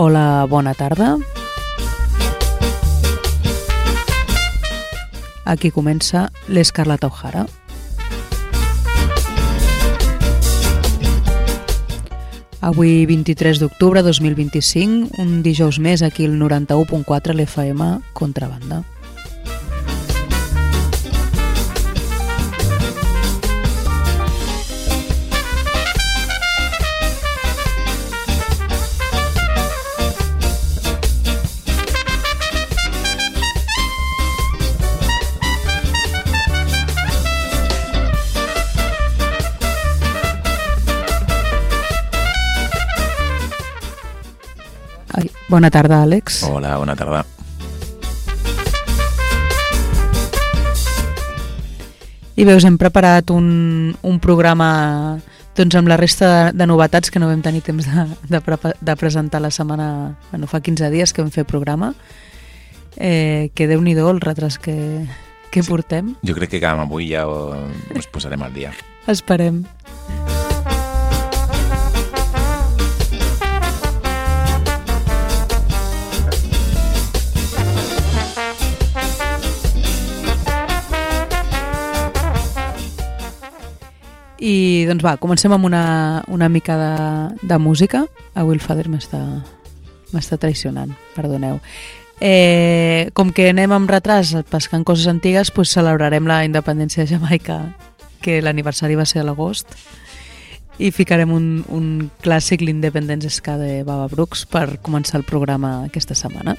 Hola, bona tarda. Aquí comença l'Escarlata O'Hara. Avui, 23 d'octubre 2025, un dijous més aquí al 91.4 l'FM Contrabanda. Bona tarda, Àlex. Hola, bona tarda. I veus, hem preparat un programa doncs, amb la resta de novetats que no vam tenir temps de presentar la setmana... Bueno, fa 15 dies que vam fer programa. Que Déu-n'hi-do el retras que portem. Jo crec que avui ja ens posarem al dia. Esperem. I doncs va, comencem amb una mica de música. Avui el Fader m'està traicionant, perdoneu. Com que anem amb retras pescant coses antigues, doncs celebrarem la independència de Jamaica, que l'aniversari va ser a l'agost, i ficarem un clàssic, l'Independence Ska de Baba Brooks, per començar el programa aquesta setmana.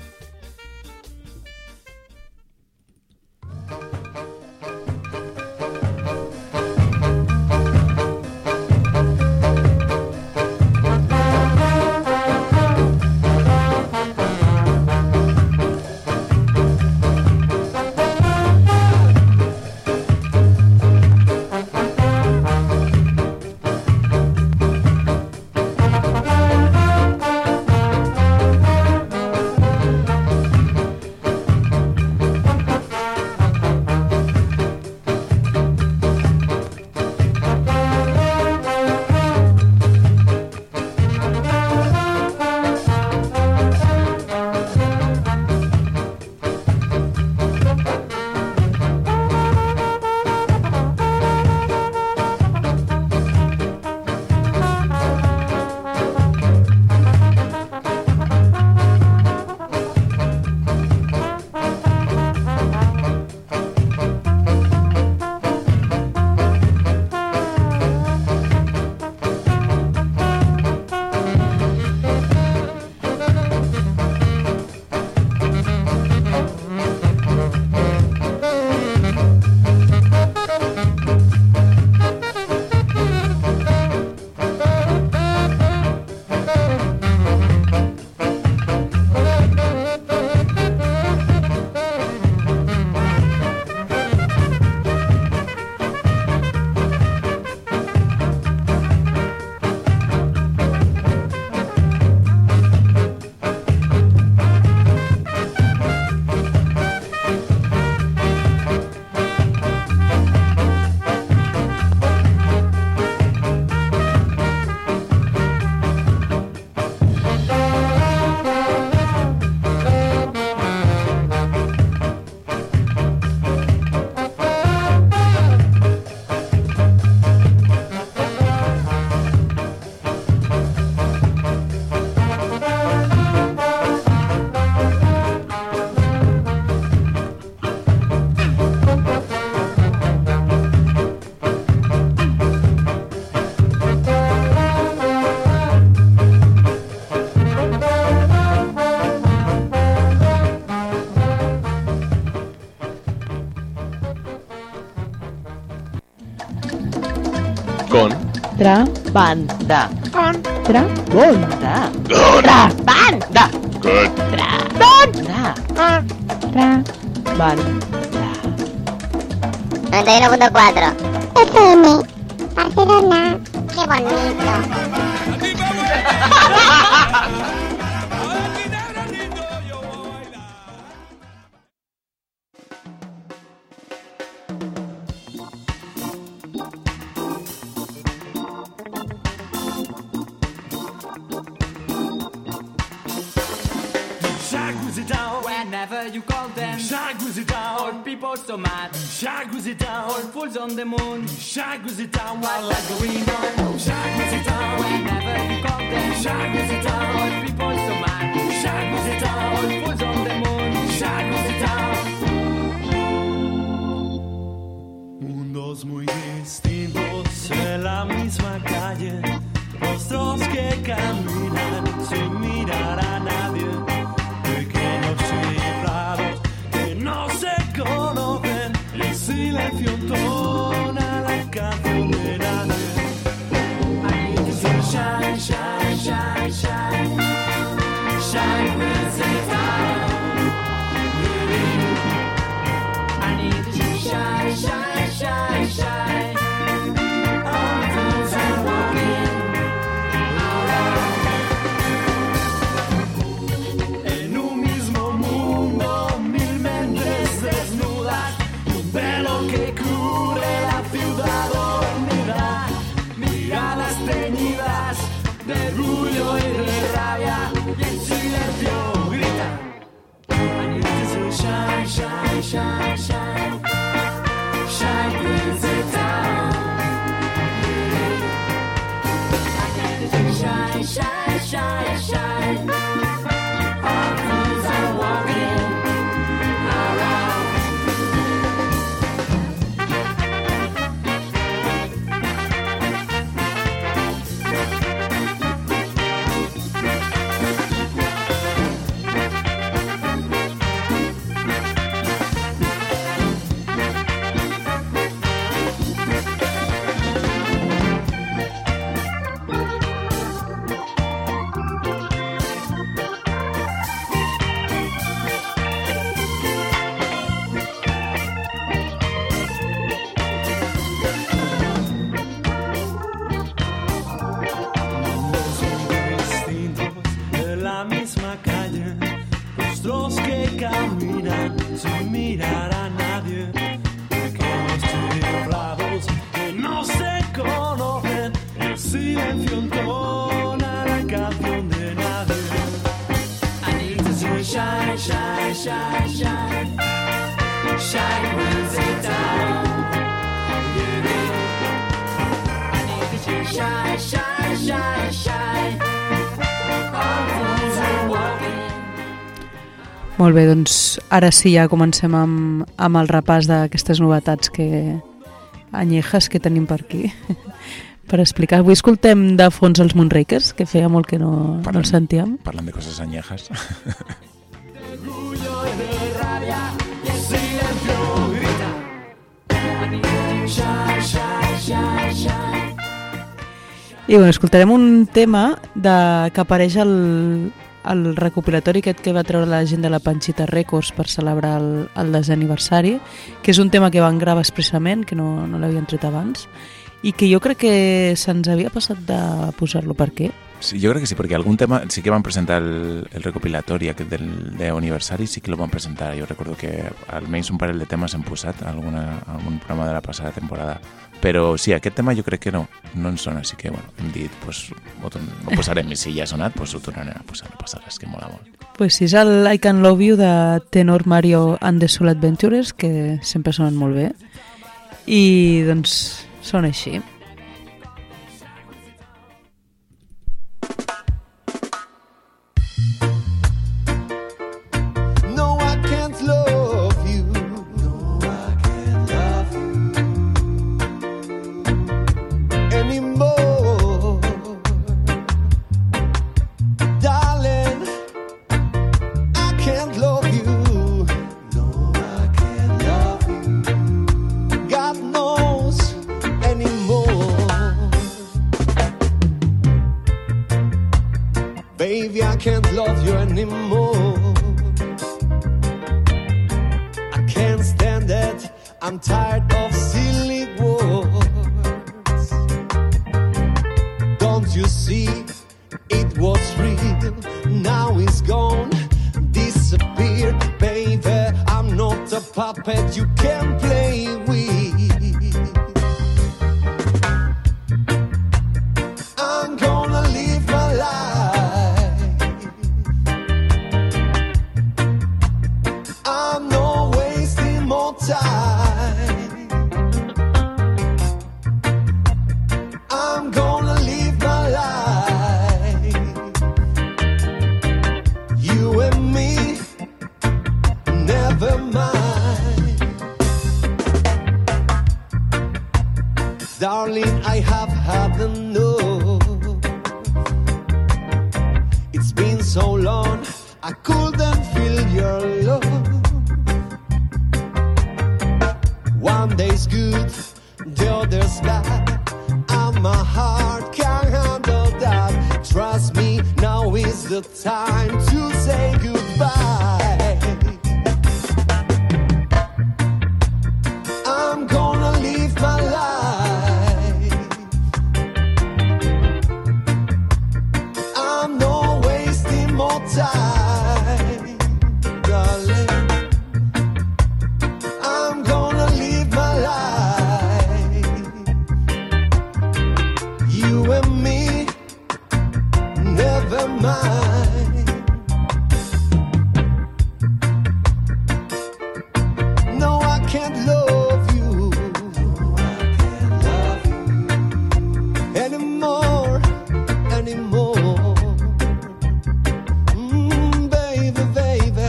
Contrabanda. Contrabanda. Contrabanda. Contrabanda. 91.4 FM Barcelona. Qué bonito. whenever you call them. Shag goes it down. All people so mad. Shag goes it down. All fools on the moon. Shag goes it down. While lights going on. Shag goes it down. Whenever you call them. Shag goes it down. All people so mad. Shag goes it down. All fools on the moon. Shag goes it down. Mundos muy distintos en la misma calle. Rostros que caminan sin mirar a nadie. Pequeños cifrados que no se conocen. El silencio entona la canción de nadie. I need to see shine, shine, shine, shine. Shine with the town. I need to see shine, shine, shine, shine. All those are walking. Que cubre la ciudad dormida, miradas teñidas de orgullo y de rabia, y en silencio grita. I need to shine, shine, shine, shine, shine with the town. I need to shine, shine, shine, shine. All fools are walking around. Caminan sin mirar a nadie, pequeños chiflados que no se conocen, el silencio entona la canción de nadie. I need to see shine, shine, shine, shine, shine with the town. I need to see shine, shine, shine, shine. All fools are walking. Molt bé, doncs ara sí ja comencem amb el repàs d'aquestes novetats anyejes que tenim per aquí per explicar. Avui escoltem de fons els Moonrakers, que feia molt que no els sentíem. Parlant de coses anyejas. I bueno, escoltarem un tema que apareix el recopilatori aquest que va treure la gent de la Panchita Records per celebrar el 10è aniversari, que és un tema que van gravar expressament, que no l'havien tret abans, i que jo crec que se'ns havia passat de posar-lo. Per què? Sí, jo crec que sí, perquè algun tema sí que van presentar el recopilatori aquest del 10è aniversari, sí que el van presentar. Jo recordo que almenys un parell de temes hem posat en algun programa de la passada temporada. Però sí, aquest tema jo crec que no ens sona, així que bueno, hem dit, pues, ho posarem, i si ja ha sonat, pues, ho tornarem a posar, no passa res, que mola molt. Pues sí, és el I Can Love You de Tenor Mario and the Soul Adventurers, que sempre sonen molt bé, i doncs són així. Baby, I can't love you anymore. I can't stand it. I'm tired of silly words. Don't you see? It was real. Now it's gone. Disappeared, baby. I'm not a puppet you can play with. I'm gonna live my life. hadn't known. It's been so long, I couldn't feel your love. One day's good, the other's bad, and my heart can't handle that. Trust me, now is the time to say goodbye. I'm gonna live my life. I'm not wasting more time, darling. I'm gonna live my life. You and me, never mind. No, I can't love you. No, I can't love you anymore, anymore. Baby, baby,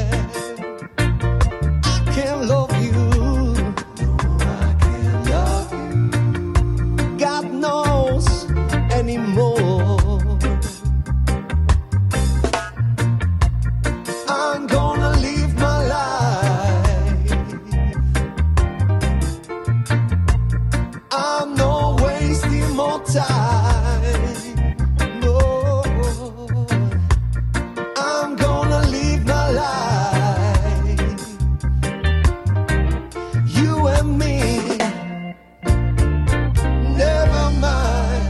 I can't love you. No, I can't love you. God knows anymore. I'm gonna live my life. I'm not wasting more time. No, I'm gonna live my life. You and me, never mind.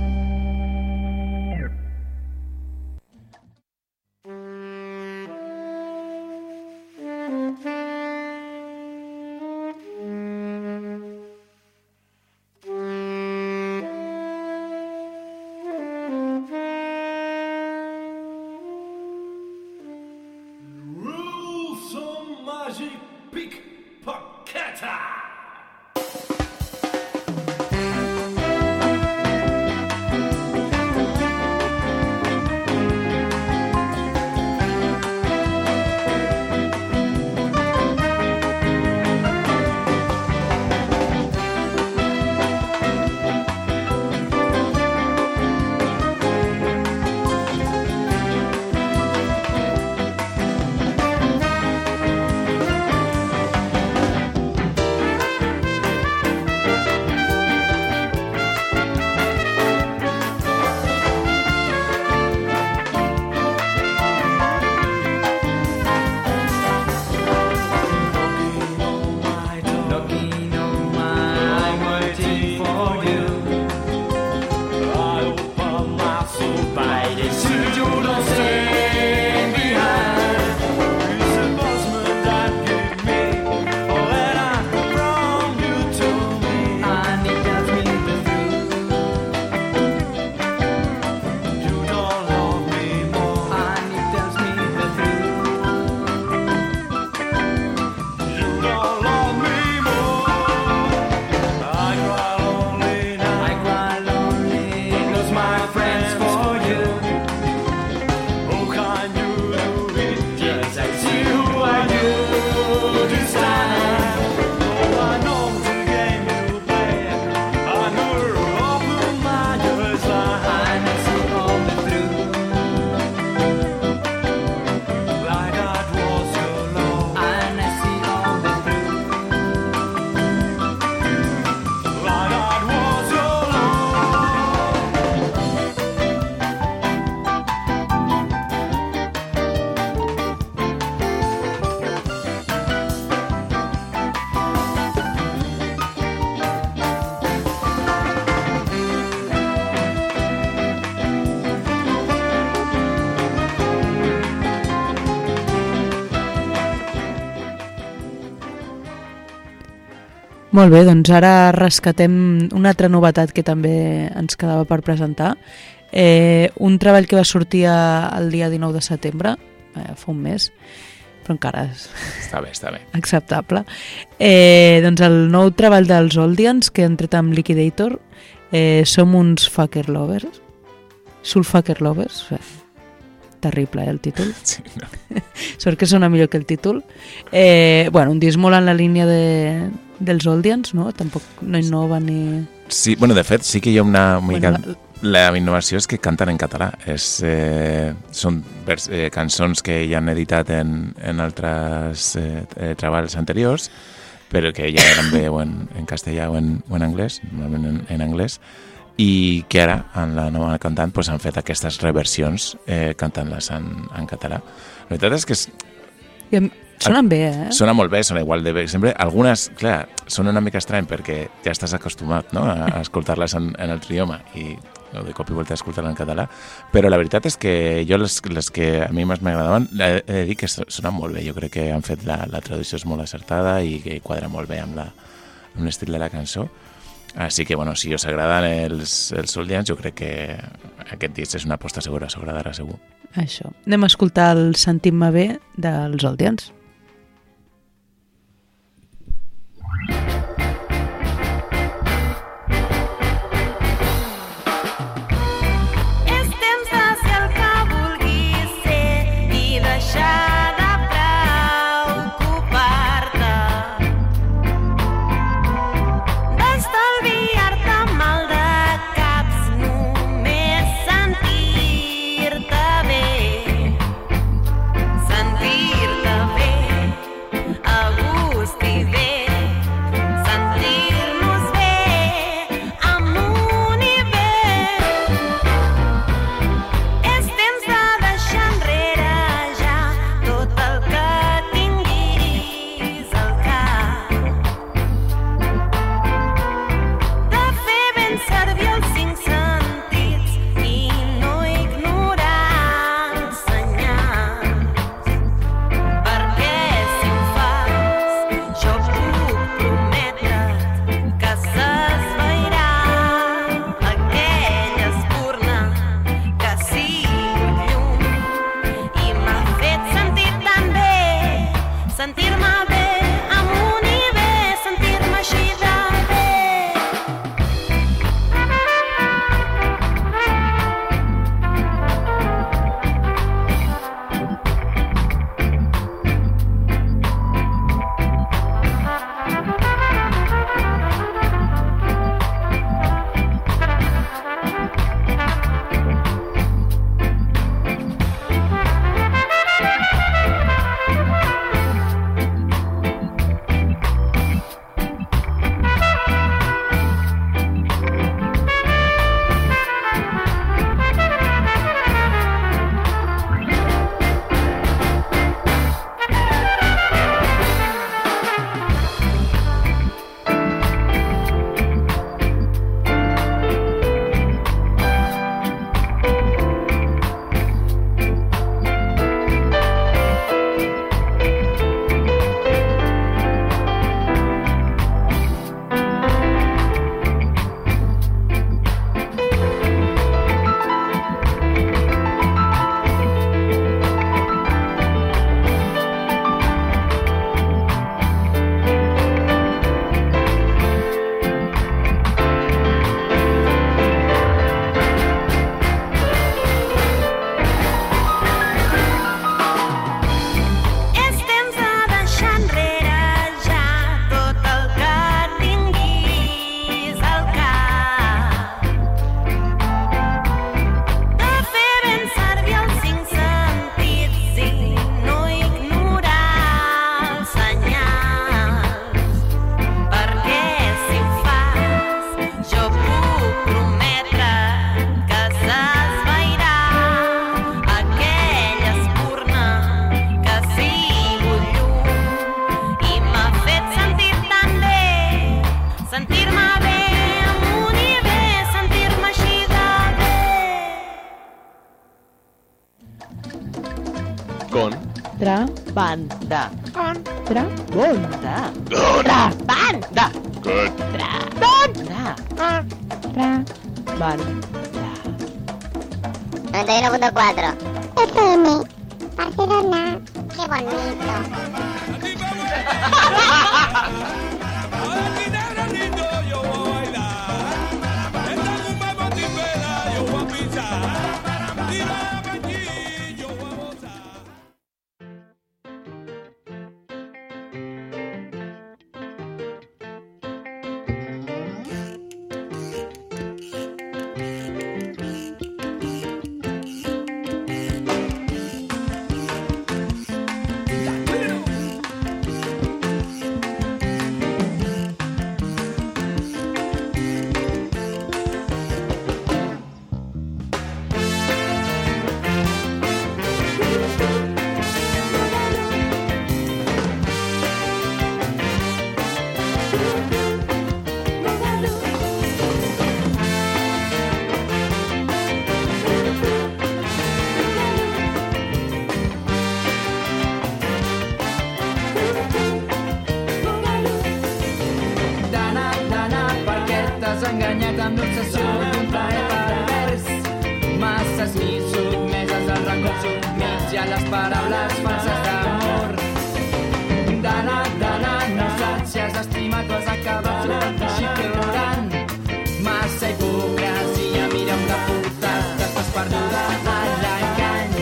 Rules of Magic Pickpocketer! Molt bé, doncs ara rescatem una altra novetat que també ens quedava per presentar. Un treball que va sortir el dia 19 de setembre, fa un mes, però encara és Està bé. acceptable. Doncs el nou treball dels Oldians, que han tret amb Liquidator, Som uns fucker lovers. Soul fucker lovers. Terrible, el títol. Sí, no. Sort que sona millor que el títol. Un disc molt en la línia dels Oldians, no? Tampoc no innova ni... Sí, bueno, de fet, sí que hi ha una mica... Bueno, La innovació és que canten en català. Són cançons que ja han editat en altres treballs anteriors, però que ja eren bé en castellà o en anglès, normalment en anglès, i que ara, en la nova cantant, han fet aquestes reversions cantant-les en català. La veritat és que sonen bé, Sona molt bé, sona igual de bé. Sempre, algunes, clar, són una mica estrany perquè ja estàs acostumat, no?, a escoltar-les en l'altre idioma i de cop i volta a escoltar-la en català, però la veritat és que jo les que a mi més m'agradaven he de dir que sonen molt bé. Jo crec que han fet la traducció és molt acertada i que quadra molt bé amb l'estil de la cançó. Així que, bueno, si us agraden els Oldians, jo crec que aquest disc és una aposta segura, us agradarà segur. Això. Anem a escoltar el Sentim-me bé dels Oldians. Banda. Contra. Banda. Banda. Banda. Banda. 91.4 FM. Barcelona. Qué bonito. T'has enganyat amb l'obsessió d'un plaer pervers. Masses nits sotmeses als records humits i a les paraules falses d'amor. Dana, dana, no saps si has estimat o has acabat sota coixí plorant. Massa hipocresia, mira on t'ha portat, estàs perduda a l'engany.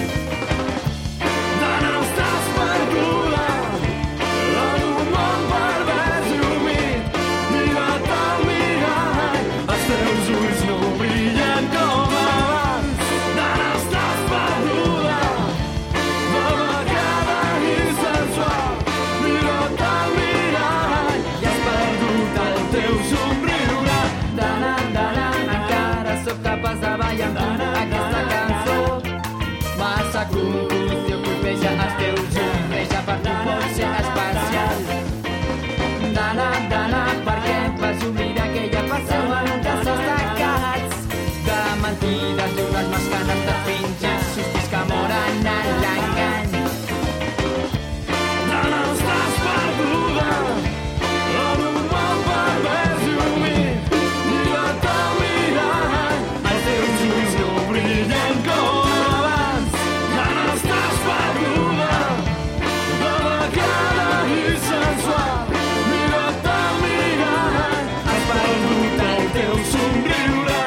Dana, estàs perduda en un món pervers i humit. Mira't al mirall, els teus ulls no brillen com abans. Dana, estàs perduda, delicada i sensual. Mira't al mirall i has perdut el teu somriure. Dana, dana, encara sóc capaç de ballar amb tu aquesta cançó. Massa confusió colpeja els teus ulls, reja per tu pot ser especial. Dana, dana, per què em fas oblidar que ja passeu en braços tancats de mentides, dures mascanes de fingir, sospits que moren en l'engany. Dana, estàs perduda en un món pervers i humit. Mira't al mirall, els teus ulls no brillen com abans. Dana, estàs perduda, delicada i sensual. Mira't al mirall, has perdut el teu somriure.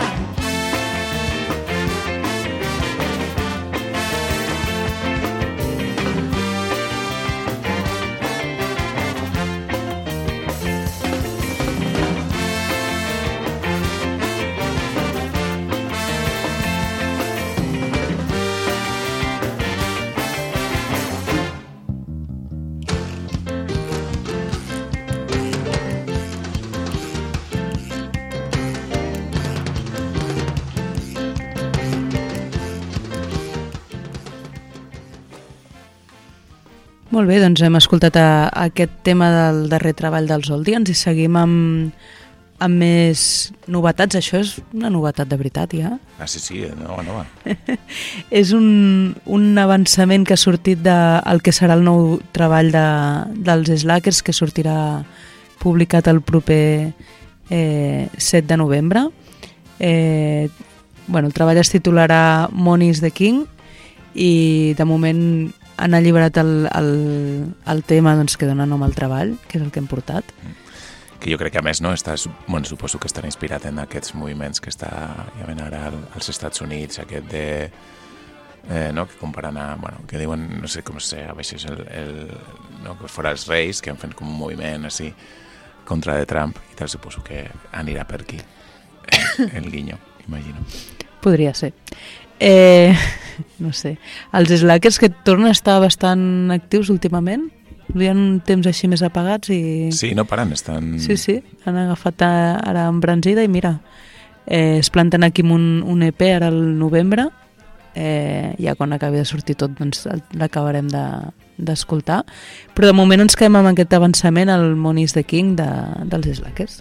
Molt bé, doncs hem escoltat aquest tema del darrer treball dels Oldians i seguim amb més novetats. Això és una novetat de veritat, ja? Ah, sí, nova. És un avançament que ha sortit del que serà el nou treball dels Slackers, que sortirà publicat el proper 7 de novembre. El treball es titularà Money is the King i de moment han alliberat el tema que dona nom al treball, que és el que hem portat. Que jo crec que a més suposo que estarà inspirat en aquests moviments que està ara als Estats Units, aquest de que comparen que diuen, no sé com a veces que fora els reis, que han fet com un moviment així contra de Trump i tal, suposo que anirà per aquí el guinyo, imagino. Podria ser. No sé, els Slackers que tornen a estar bastant actius últimament, duien un temps així més apagats i... Sí, no paren, estan... Sí, han agafat ara embranzida i mira, es planten aquí amb un EP ara al novembre, ja quan acabi de sortir tot doncs l'acabarem d'escoltar, però de moment ens quedem amb aquest avançament, el Money is the King dels Slackers.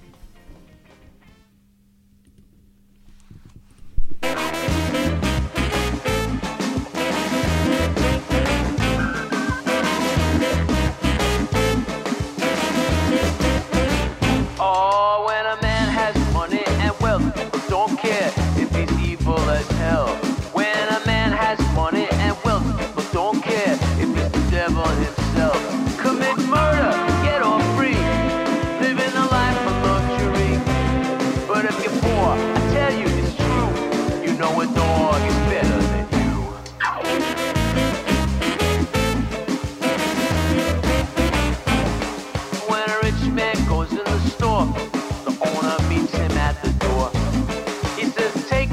Himself. Commit murder, get off free, living a life of luxury.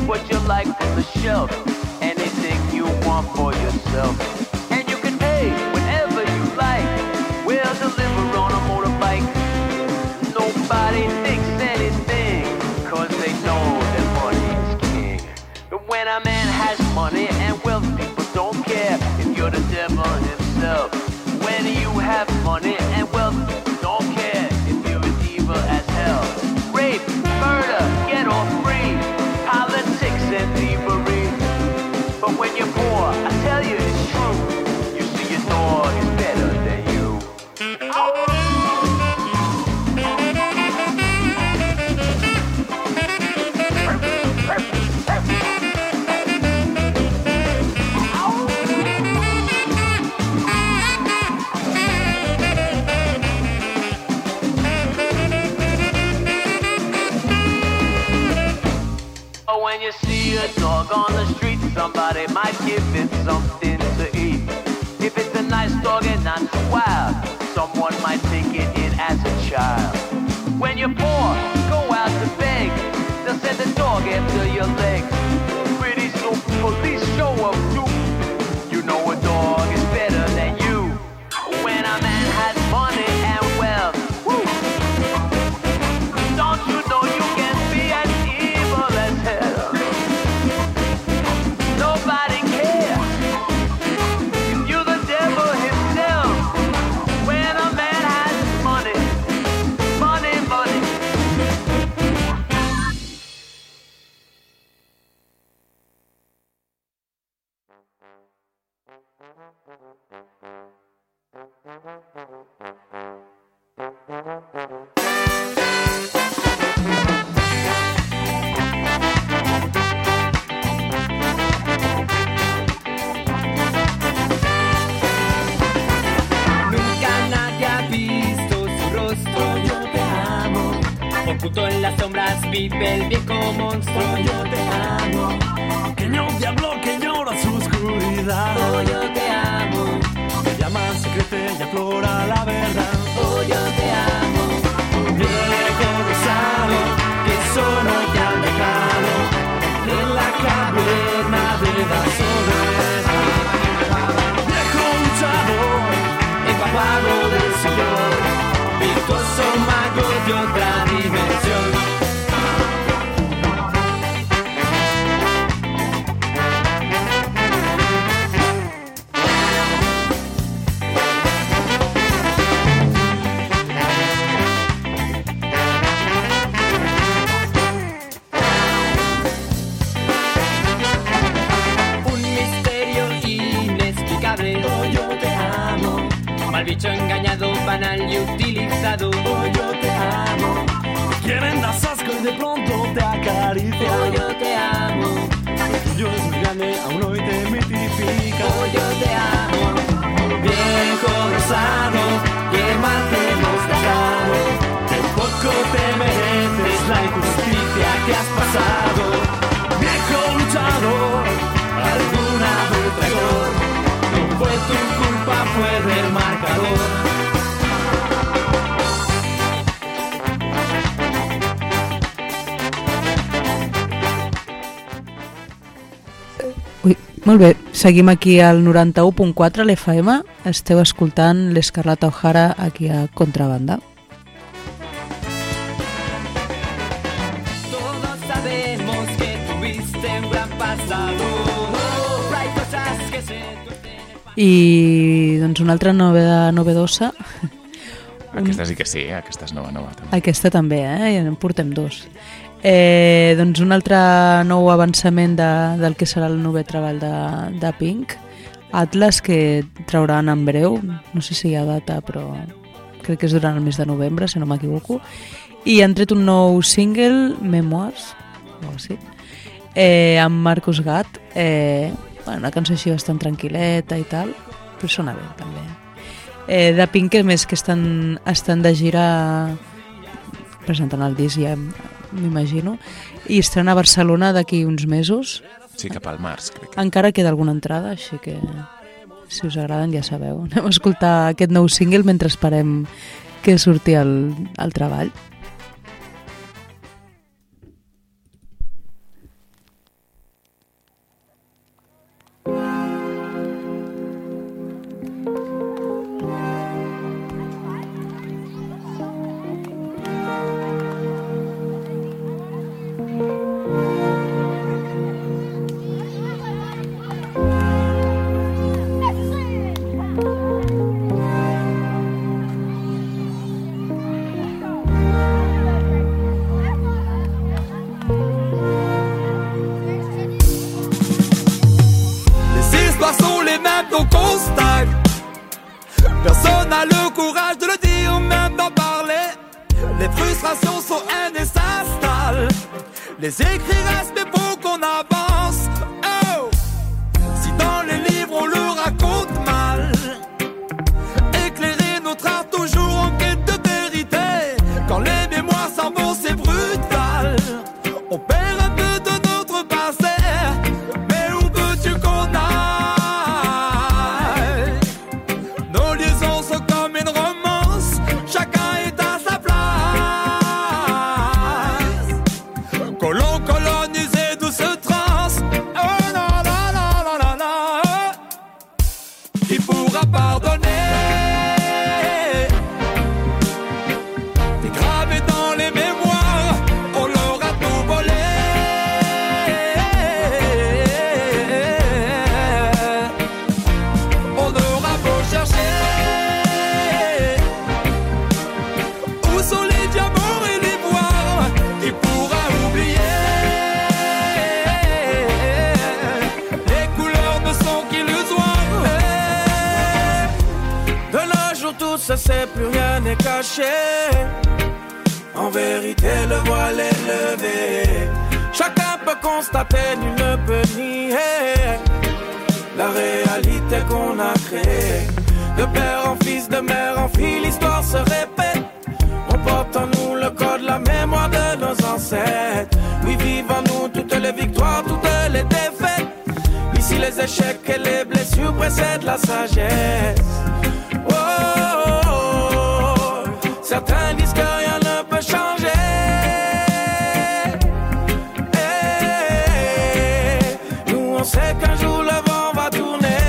what you like from the shelf. Anything you want for yourself. And you can pay whenever you like. We'll deliver on a motorbike. Nobody thinks anything, cause they know that money is king. But when a man has money and wealth, people don't care if you're the devil himself. When you have money and wealth, people don't care if you're as evil as hell. Rape, murder, get off free, politics and thievery. But when you're poor, I tell you it's true, you see your dog is better than you. When you see a dog on the street, somebody might give it something to eat. If it's a nice dog and not too wild, someone might take it in as a child. When you're poor, go out to beg, they'll send a dog after your legs. Pretty soon police show up too. You know a dog is better than you. When a man has money and wealth, woo, don't you know you can be as evil as hell? Nobody cares if you're the devil himself. When a man has money, money, money. Nunca nadie ha visto su rostro. Yo te amo. Oculto en las sombras vive el viejo monstruo. Yo te amo. Pequeño diablo que llora su oscuridad. Oh, yo te amo. Se llama, se crece y aflora la verdad. Oh, yo te amo. Viejo rosado que solo te han dejado en la caverna de la soledad. Viejo luchador, Empapado del Señor, virtuoso mago de otra dimensión. Un misterio inexplicable. Oh, yo te amo. Mal bicho engañado, banal y utilizado. Oh, yo te amo. quieren das asco y de pronto te acaricia. Oh, yo te amo. Lo tuyo es muy grande, aún hoy te mitifica. Oh, yo te amo. Viejo rosado, qué mal te hemos dejado. Que poco te mereces la injusticia que has pasado. Viejo luchador, alguna vez traidor. No fue tu culpa, fue del marcador. Ui, molt bé, seguim aquí al 91.4 a l'FM. Esteu escoltant l'Escarlata O'Hara aquí a Contrabanda. Todos sabemos que tuviste un gran pasado. Hay cosas que se tuercen. I doncs una altra novedosa. Aquesta sí que sí, aquesta és nova també. Aquesta també, i en portem dos. Doncs un altre nou avançament del que serà el nou treball de Pink, Atlas, que trauran en breu, no sé si hi ha data, però crec que és durant el mes de novembre, si no m'equivoco, i han tret un nou single, Memoirs, o sí, amb Marcus Gatt, una cançó així bastant tranquil·leta i tal, però sona bé també. De Pink, a més, que estan de gira presentant el disc, ja m'imagino, i estrena a Barcelona d'aquí uns mesos. Sí, cap al març, crec que. Encara queda alguna entrada, així que si us agraden ja sabeu. Anem a escoltar aquest nou single mentre esperem que surti el treball. a le courage de le dire, même d'en parler. Les frustrations sont haine et s'installent. Les écrits restent mais pour qu'on avance. Oh, si dans les livres on le raconte mal, éclairer notre art toujours en quête de vérité. Quand les mémoires s'en vont c'est brutal. On perd un peu de notre passé, mais où veux-tu qu'on aille? Nos liaisons sont comme une romance, chacun est à sa place. Colon colonisé de ce trans. Oh non, non, non, non, non, non. Qui pourra pardonner? T'es gravé dans les mémoires, on leur a tout volé. On aura beau chercher, où sont les diamants et l'ivoire? Qui pourra oublier? Les couleurs ne sont qu'illusoires. De nos jours tout ça c'est plus rien n'est caché. En vérité le voile est levé. Chacun peut constater, nul ne peut nier la réalité qu'on a créée. De père en fils, de mère en fille, l'histoire se répète. On porte en nous le code, la mémoire de nos ancêtres. Oui, vivent en nous toutes les victoires, toutes les défaites. Ici les échecs et les blessures précèdent la sagesse. Oh, oh, oh. Certains disent que rien ne peut changer. Nous on sait qu'un jour le vent va tourner.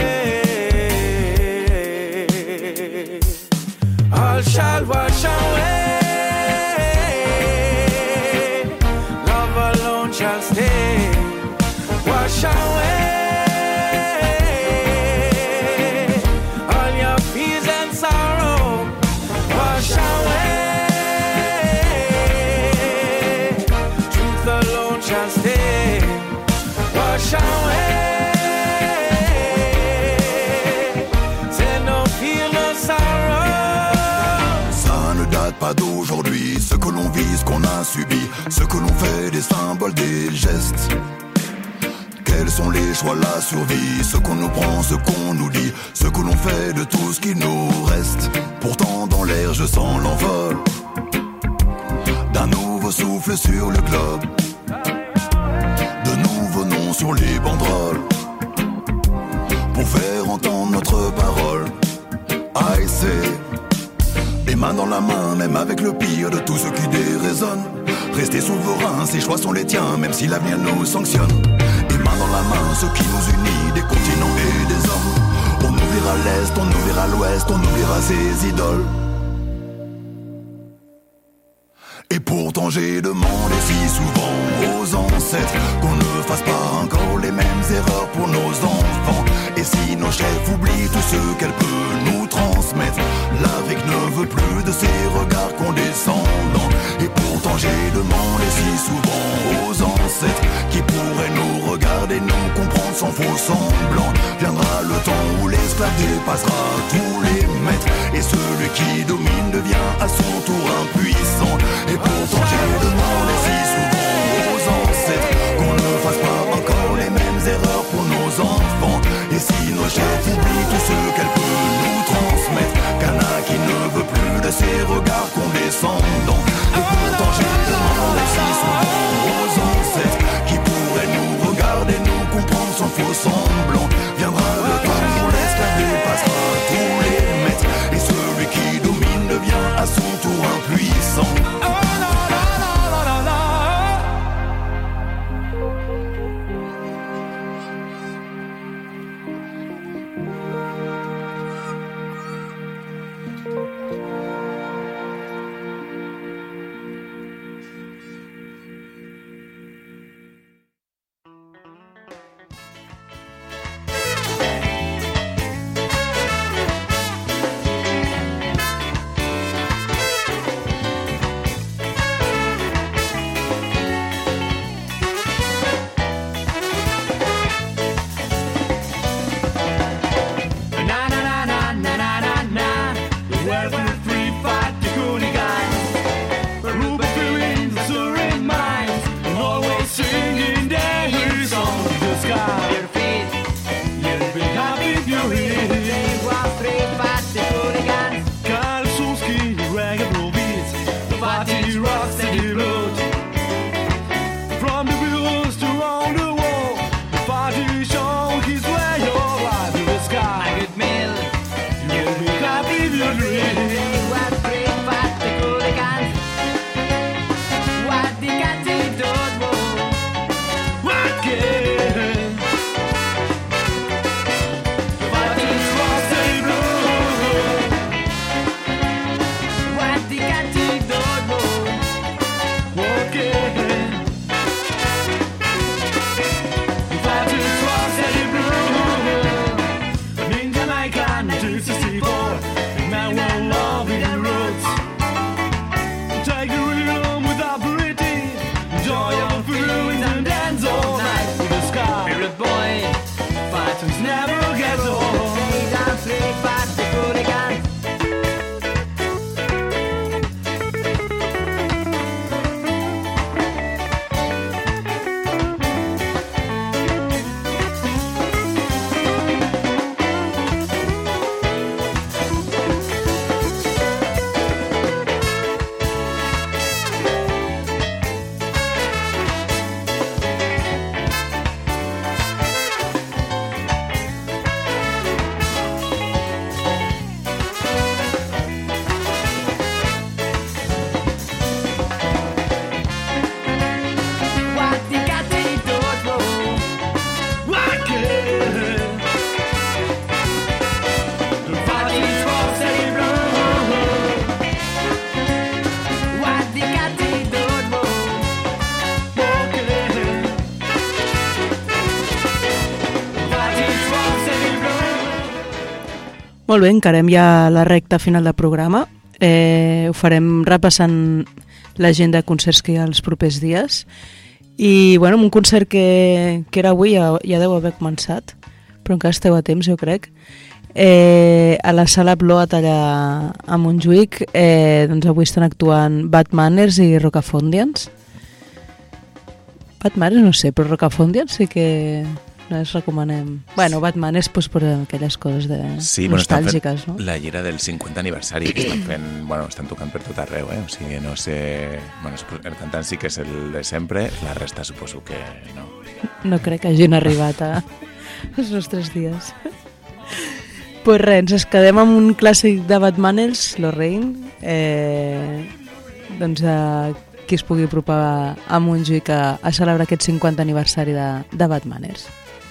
All shall wash away. Love alone shall stay. Wash away all your fears and sorrow. Wash away. Truth alone shall stay. Wash away. Say no fear, no sorrow. Ça ne date pas d'aujourd'hui, ce que l'on vit, ce qu'on a subi, ce que l'on fait, des symboles, des gestes. Quels sont les choix, la survie, ce qu'on nous prend, ce qu'on nous dit, ce que l'on fait de tout ce qui nous reste. Pourtant dans l'air je sens l'envol d'un nouveau souffle sur le globe, de nouveaux noms sur les banderoles, pour faire entendre notre parole. I say, les mains dans la main, même avec le pire de tout ce qui déraisonne. Rester souverain, ces choix sont les tiens, même si l'avenir nous sanctionne. Les mains dans la main, ce qui nous unit, des continents et des hommes. On ouvrira l'Est, on ouvrira l'Ouest, on ouvrira ses idoles. Et pourtant j'ai demandé si souvent aux ancêtres qu'on ne fasse pas encore les mêmes erreurs pour nos enfants. Et si nos chefs oublient tout ce qu'elle peut nous transmettre, l'Afrique ne veut plus de ces regards condescendants. Et pourtant j'ai demandé si souvent aux ancêtres qui pourraient nous regarder, nous comprendre sans faux semblant. Viendra le temps où l'esclave dépassera tous les maîtres, et celui qui domine devient à son tour impuissant. Et pourtant j'ai demandé si souvent aux ancêtres qu'on ne fasse pas encore les mêmes erreurs pour nos enfants. Et si nos chefs oublient tout ce qu'elle peut nous transmettre, Cana qui ne veut plus de ses regards condescendants. Et pourtant j'ai demandé si souvent aux ancêtres qui pourraient nous regarder, nous comprendre sans faux semblant. Viendra le temps où l'esclave dépassera tous les maîtres, et celui qui domine devient Molt bé, encarem ja la recta final del programa. Ho farem repassant l'agenda de concerts que hi ha els propers dies. I bueno, un concert que era avui ja deu haver començat, però encara esteu a temps, jo crec. A la sala Bloat allà a Montjuïc, doncs avui estan actuant Bad Manners i Rocafondians. Bad Manners no sé, però Rocafondians sí que les recomanem. Bueno, Bad Manners pues, per aquelles coses nostàlgiques, no? La gira del 50 aniversari que estan fent, estan tocant per tot arreu, o sigui, no sé... el cantant sí que és el de sempre, la resta suposo que no. No crec que hagin arribat als nostres dies. Pues res, ens quedem amb un clàssic de Bad Manners, Lorraine, doncs qui es pugui apropar a Montjuïc a celebrar aquest 50 aniversari de Bad Manners.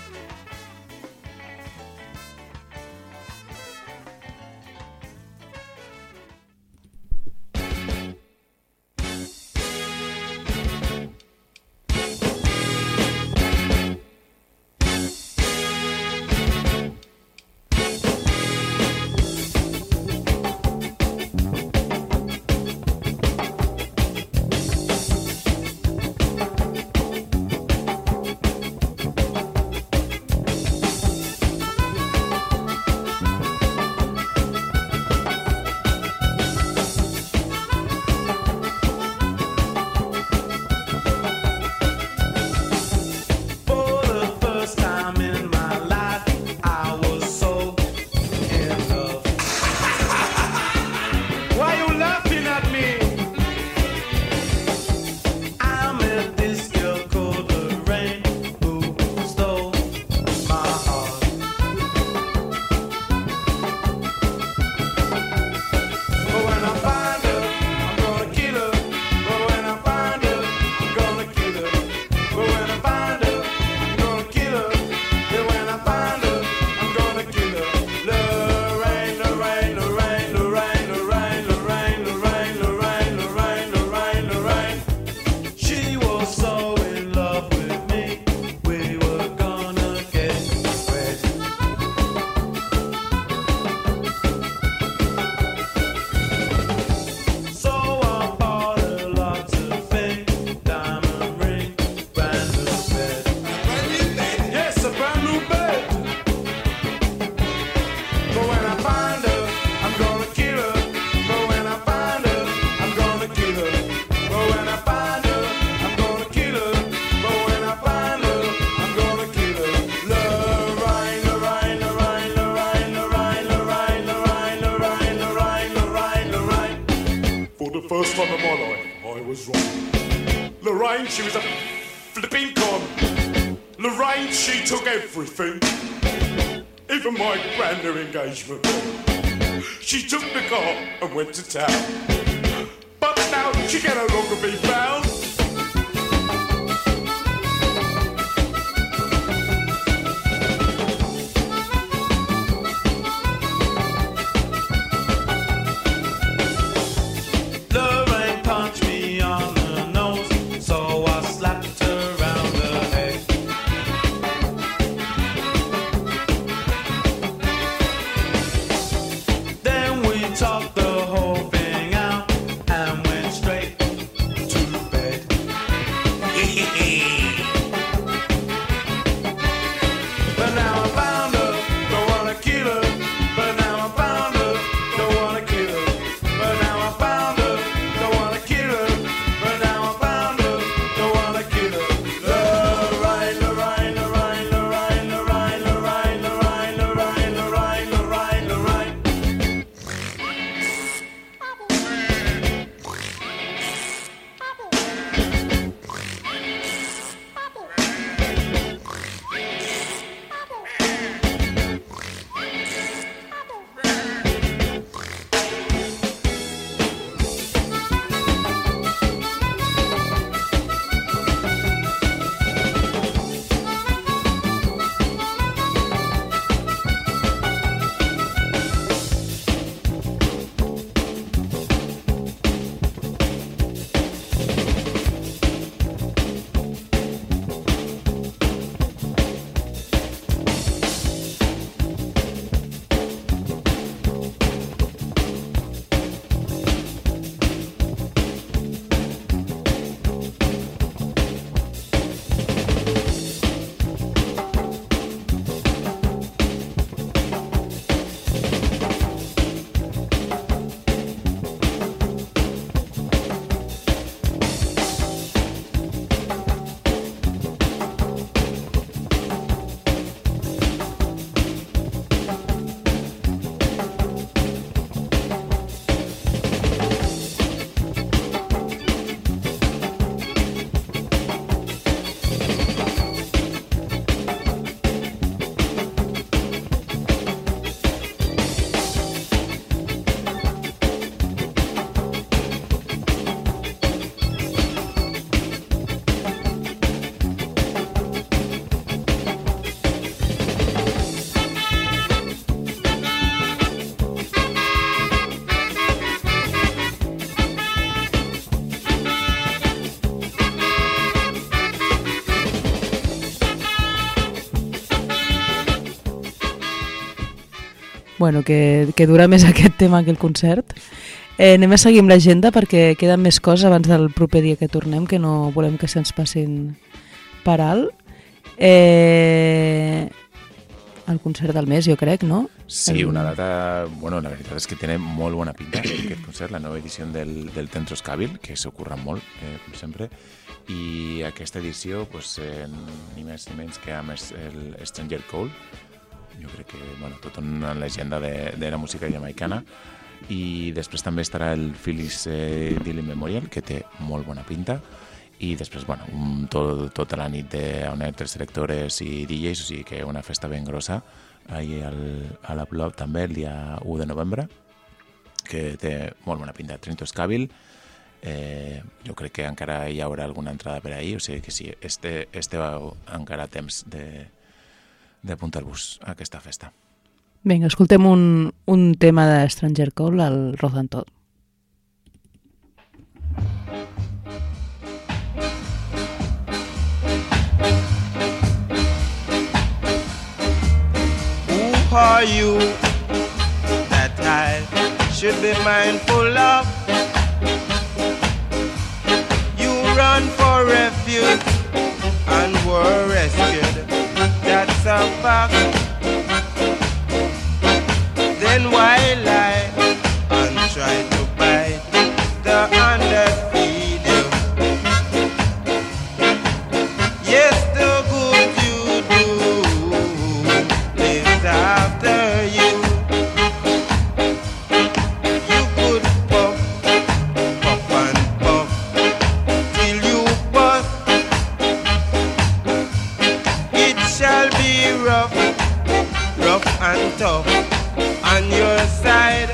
First time of my life, I was wrong. Lorraine, she was a flipping con. Lorraine, she took everything, even my brand new engagement. She took the car and went to town, but now she can no longer be found. Talked the whole thing out and went straight to bed. bueno, que dura més aquest tema que el concert. Anem a seguir amb l'agenda perquè queden més coses abans del proper dia que tornem, que no volem que se'ns passin per alt. El concert del mes, jo crec, no? Sí, una data... Bueno, la veritat és que té molt bona pinta aquest concert, la nova edició del Tentros Càbil, que s'ho curren molt, com sempre, i aquesta edició, pues, ni més ni menys que amb el Stranger Cole, jo crec que, bueno, tota una llegenda de la música jamaicana, i després també estarà el Phyllis Dillon Memorial, que té molt bona pinta, i després, bueno, tota la nit on hi ha 3 selectores i DJs, o sigui que una festa ben grossa ahir a la Blob també el dia 1 de novembre, que té molt bona pinta. Tentros Càbil, jo crec que encara hi haurà alguna entrada per ahir, o sigui que sí, encara temps d'apuntar-vos a aquesta festa. Vinga, escoltem un tema de Stranger Cole, al Rodan Todd. Who are you that I should be mindful of? You run for refuge and were rescued. That's a fact. Then why lie and try to bite the hand that feed you? Yes, the good you do lives after you. You could puff, puff and puff till you bust. It shall be rough, rough and tough on your side.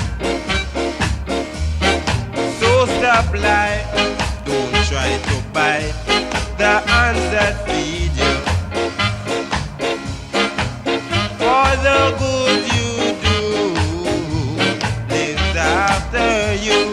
So stop lie, don't try to bite the hands that feed you. For the good you do lives after you.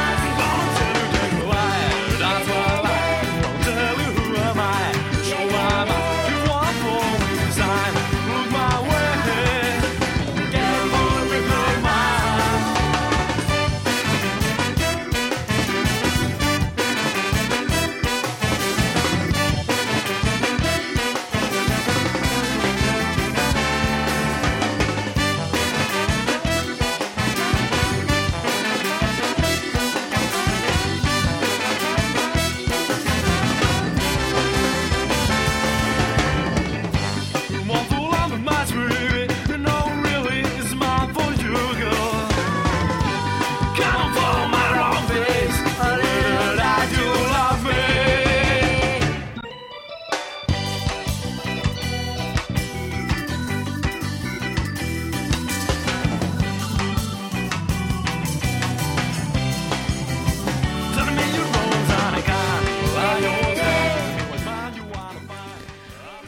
Show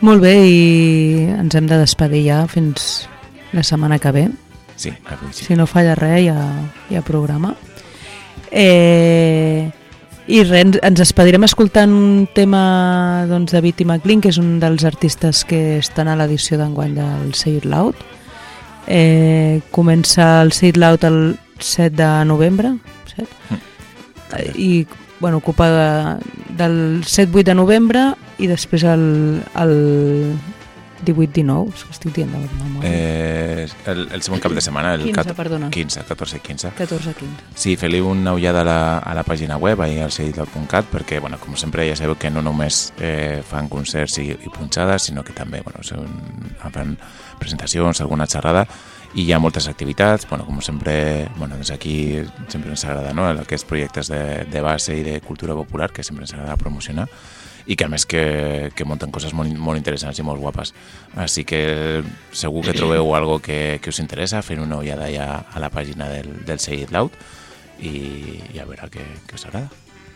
Molt bé, i ens hem de despedir ja fins la setmana que ve. Sí, avui sí. Si no falla res, hi ha programa. I res, ens despedirem escoltant un tema doncs, de Bitty McLean, que és un dels artistes que estan a l'edició d'enguany del Say It Loud. Comença el Say It Loud el 7 de novembre, 7? I bueno, ocupa del 7-8 de novembre i després el 18-19, estic dient de memòria. El segon cap de setmana, el 14-15. 14-15. Sí, feu una ullada a la pàgina web, al seidloud.cat, perquè, bueno, com sempre ja sabeu que no només fan concerts i punxades, sinó que també fan presentacions, alguna xerrada, i hi ha moltes activitats, com sempre, des d'aquí sempre ens agrada, no?, aquests projectes de base i de cultura popular que sempre ens agrada promocionar, i que a més que munten coses molt interessants i molt guapes. Així que segur que trobeu algo que us interessa, fent una ullada ja a la pàgina del Say It Loud i a veure què us agrada.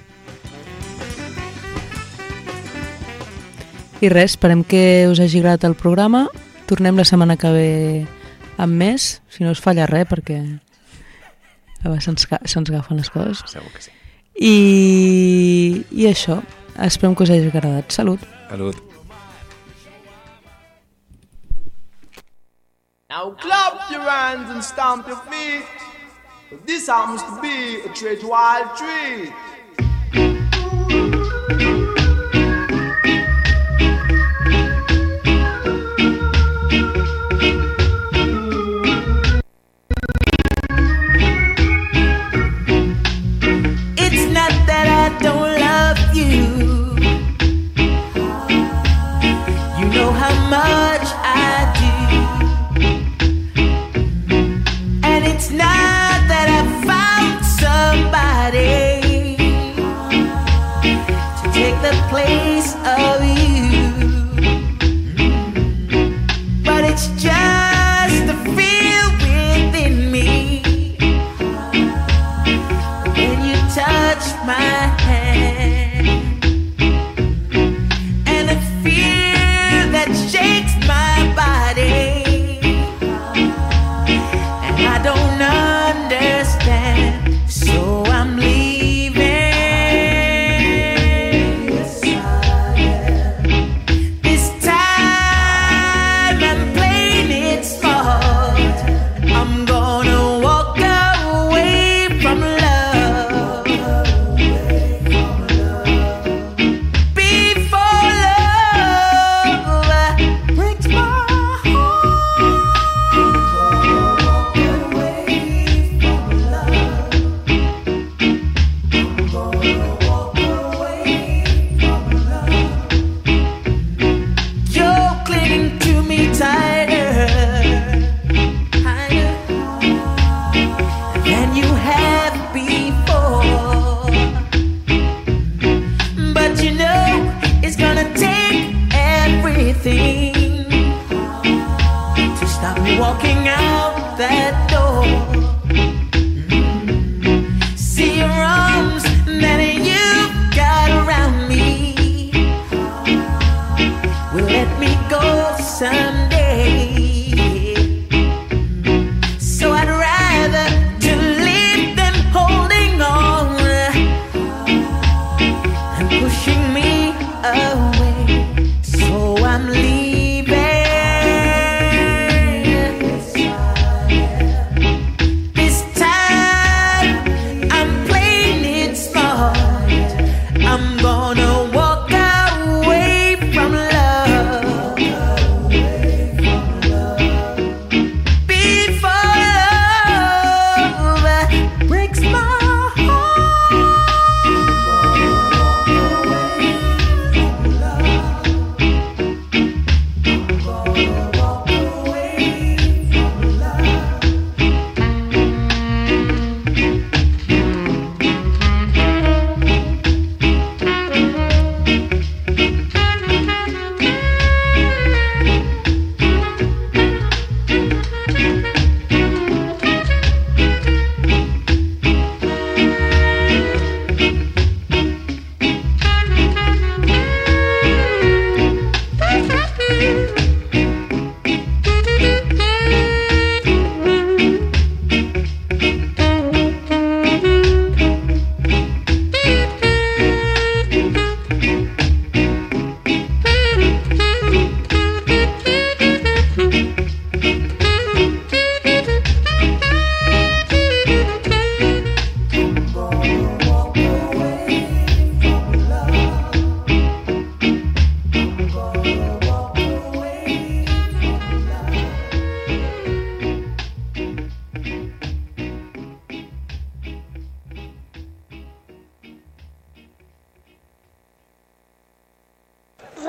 I res, esperem que us hagi agradat el programa. Tornem la setmana que ve amb més, si no us falla res, perquè a vegades se'ns agafen les coses. Segur que sí. I això, esperem que us hagi agradat. Salut. Salut. Now clap your hands and stamp your feet. This happens to be a treat wild treat.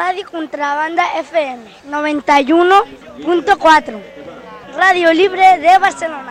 Radio Contrabanda FM 91.4. Radio Libre de Barcelona.